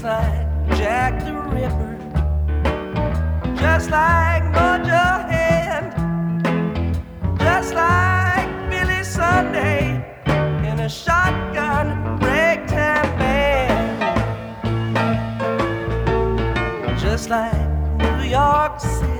like Jack the Ripper, just like Mojo just like Billy Sunday in a shotgun ragtime band, just like New York City.